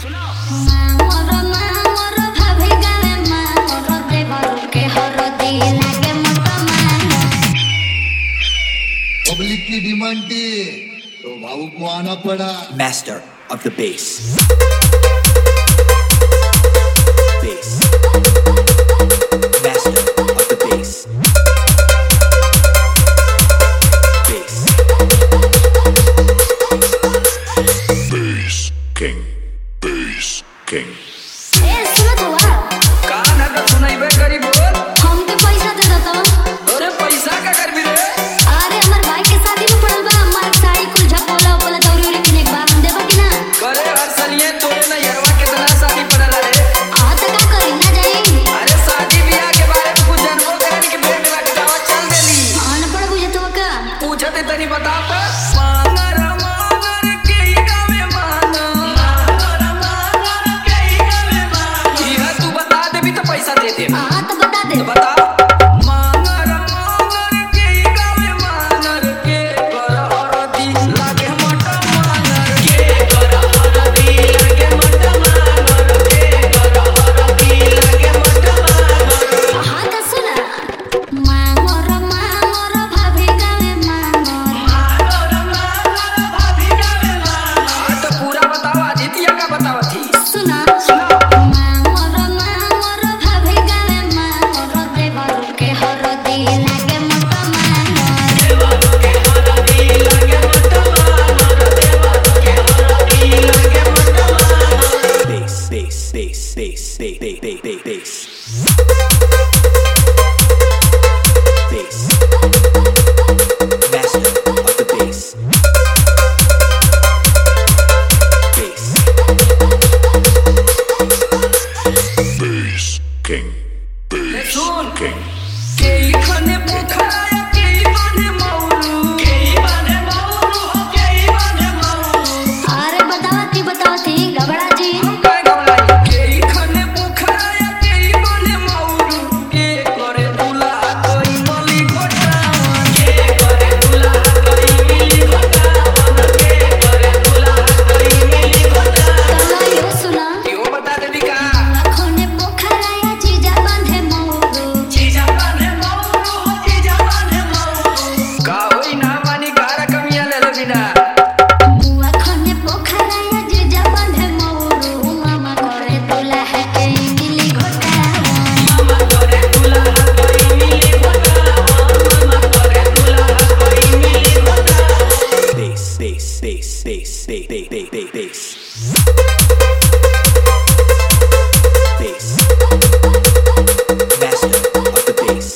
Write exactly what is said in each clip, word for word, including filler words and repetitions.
Public की demand थी तो भाऊ को आना पड़ा। Master of the bass. Bass. Master of the bass. Bass. Bass King. Bass King. ए सुनो तो वाह कान अगर सुनाई बे करी बोल हमके पैसा दे दो तो अरे पैसा का कर भी रे अरे हमर भाई के शादी में पड़ल बा हमार साड़ी कुल झपोला ओला दौरी उरी किने बा हम देबा कि ना करे हर सलिए तोरे ना यरवा कितना शादी पड़ल रे आ त का करी ना जाई अरे शादी ब्याह के बारे में कुछ जानबो करनी के बेट लटकावा चल देली अनपढ़ बुझे तो का पूछते तनी बता तो मांगर मांगर के गावे मानो मांगर मांगर के गावे मानो ये तू बता दे भी तो पैसा दे दे हां तो बता दे तो बता मांगर मांगर के गावे मानर के कर हरदी लागे मट मांगर के कर हरदी लागे मट मांगर के कर हरदी लागे मट मांगर हां त सुना मांगोर मांगोर भाभी गावे मांगोर मांगर मांगर भाभी गावे मांगर तो पूरा बतावा जीतिया का बतावा थी सुना मांगोर मांगोर भाभी गावे मांगोर देवर के हरदी लागे मट मांगोर देवर के हरदी लागे मट मांगर देवर के हरदी लागे मट मांगर Bass, bass, bass, bass, bass, bass, bass, bass. Bass. Master of the bass. Bass. Bass King. Bass सुन King. केई खने पोखराया केई बाने मौरू केई बाने मौरू हो केई बाने मौरू अरे बतावती बतावती गबड़ा जी काय गवलाई केई खने पोखराया केई बाने मौरू के करे दुला कोई मली घोटावन के करे दुला कोई मिली घोटावन के करे दुला कोई मिली घोटावन कला यो सुना यो बता दे बिका खोने पोखराया जीजा बांधे मोरू चीजा बाने मौरू हो चीजा बाने मौरू का होई ना मानी कार कमिया ले बिना बुआ खोने पोखराया जीजा बांधे मोरू मामा करे दुला है के मिली घोटावन मामा करे दुल्हा कोई मिली घोटावन मामा करे दुल्हा कोई मिली घोटावन Bass, bass, bass, bass, bass, bass, bass, bass. Bass. Master of the bass.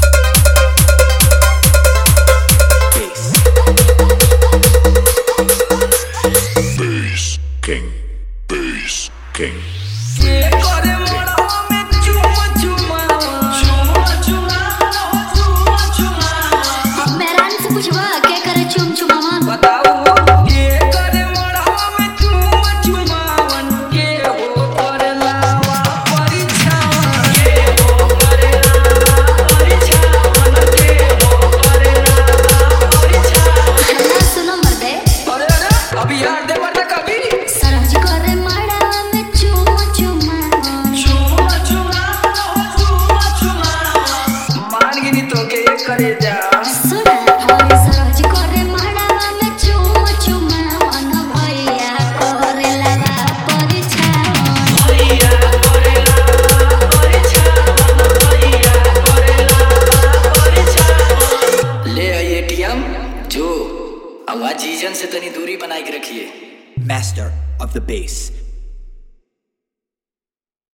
Bass. Bass King. Bass King. के करे मोड़वा में चुमा चुमा चुमा चुमा हो चुमा चुमा मेरान से पूछवा के करे चुम चुमावन बताओ के करे मोड़वा में चुमा चुमावन के हो करे लावा परीक्षावन के हो करे लावा परीक्षावन के हो करे लावा परीक्षावन हल्ला सुनो मर्दे अरे अरे अभी यार दे पड़ता कभी सरज करे माड़ा में चुम चुमावन चुमा चुमा हो चुमा चुमा मान गिनी तो के ये करे जा सुना हरी सरज करे माड़ा में चुम चुमावन भैया करे लगा परिछावन भैया करे लावा परीक्षावन भैया करे लावा परीक्षावन ले आई एटीएम जो आवाज जीजन से तनी दूरी बनाई के रखिए Master of the bass.